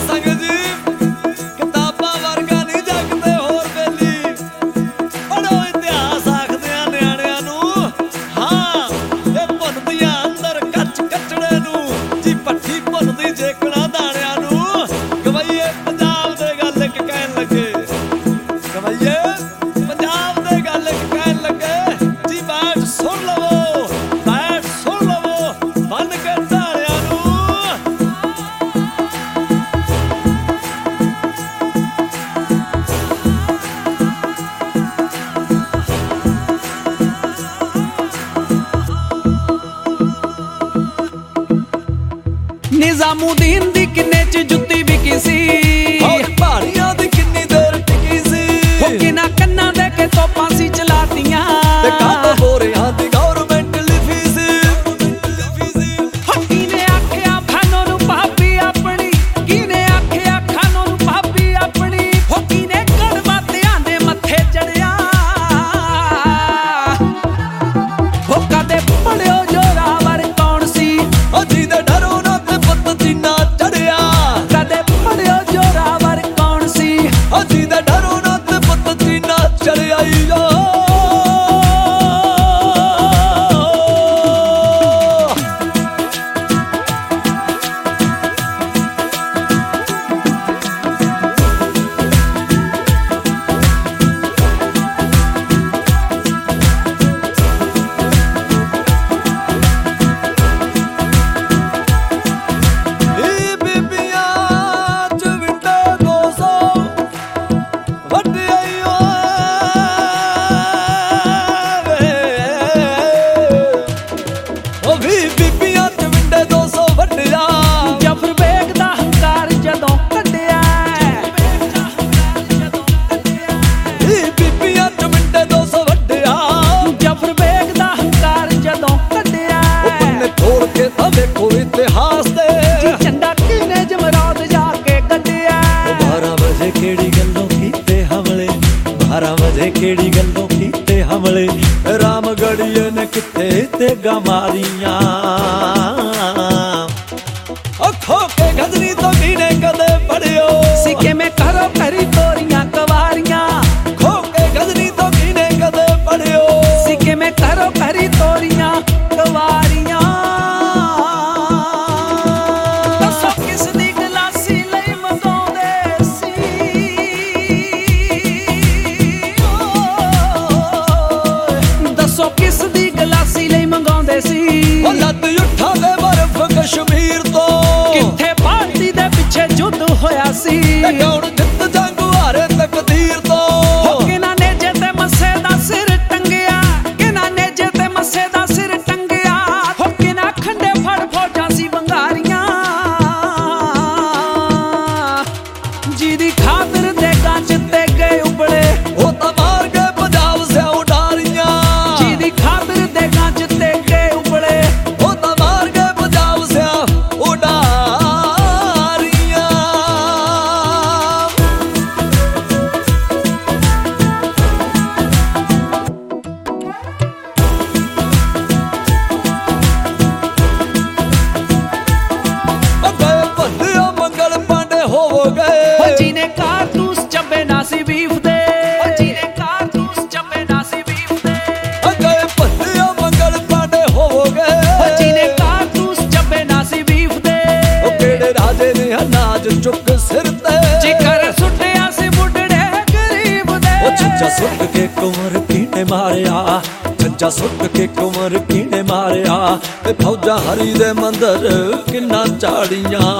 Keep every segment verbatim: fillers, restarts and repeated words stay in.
निजामुद्दीन दी किन्ने च जुत्ती विकी सी, पहाड़ियां दी किन्नी देर टिकी सी, किना कन्ना दे के तोपां सी चलातियां, ते कादे बोरियां दी गवर्नमेंट लिफी सी। किने आखिया खानों नू भाभी अपनी, किने आखिया खानों नू भाभी अपनी, हो किने कड़वातियां दे मत्थे चढ़िया, हो कदे पढ़ियो जोरावर कौन सी, ओ जिहदे डरो ना ते पुत जीना चढ़िया, कदे पढ़ियो जोरावर कौन सी, ओ जिहदे डरो ना ते पुत जीना चढ़िया यो। देखो इतिहास दे झंडा किने जमराद जाके गड्डिया, बारह बजे केड़ी गल्लों कीते हमले, बारह बजे केड़ी गल्लों कीते हमले, रामगढ़िए ने किते ते गमारियां, अखों के गजनी तो किने कदे पढ़ियो, सिक्के में करो करी तोरियां कवारियां, खो के गजनी तो किने कदे पढ़ियो, सिक्के में करो करी तोरियां कवारियां। लद उठा दे बर्फ कश्मीर तो, किथे पार्टी दे पिछे जुद्ध होया सी, कौन जित जंग हारे तकदीर तो, किना नेजे ते मस्से दा सिर टंगिया, किना नेजे ते मस्से दा सिर टंगिया, हो किना खंडे फड़ फौजां सी बंगारियां, जिदी खातिर दे गंज ते गए उबले, वो तो मार के पंजाब से उडारियां, जिदी खातिर दे गंज ते गए उबले, वो तो मार के पंजाब से उडारियां। गए भंडियो मंगल पांडे हो गए, जिने कारतूस चब्बे नासी बीफ दे, जिने कारतूस चब्बे नासी बीफ दे, गए भंडियो मंगल पांडे हो गए, जिने कारतूस चब्बे नासी बीफ दे, ओ केड़े राजे ने अनाज चुक सिर ते, जिकर सुटिया सी बुढ़ड़े गरीब दे, ओ छज्जा सुट के कुंवर कीने मारिया, छज्जा सुट के कुंवर कीने मारिया, ते फौजा हरी दे मंदर किन्ना चाड़ियां,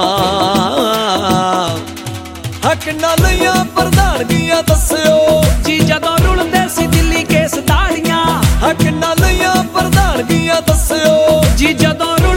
हक ना लिया प्रधानगियां दस्सियो, जी जदों रुलदे सी दिल्ली केस दाड़ियां, हक ना लिया प्रधानगियां दस्सियो, जी जदों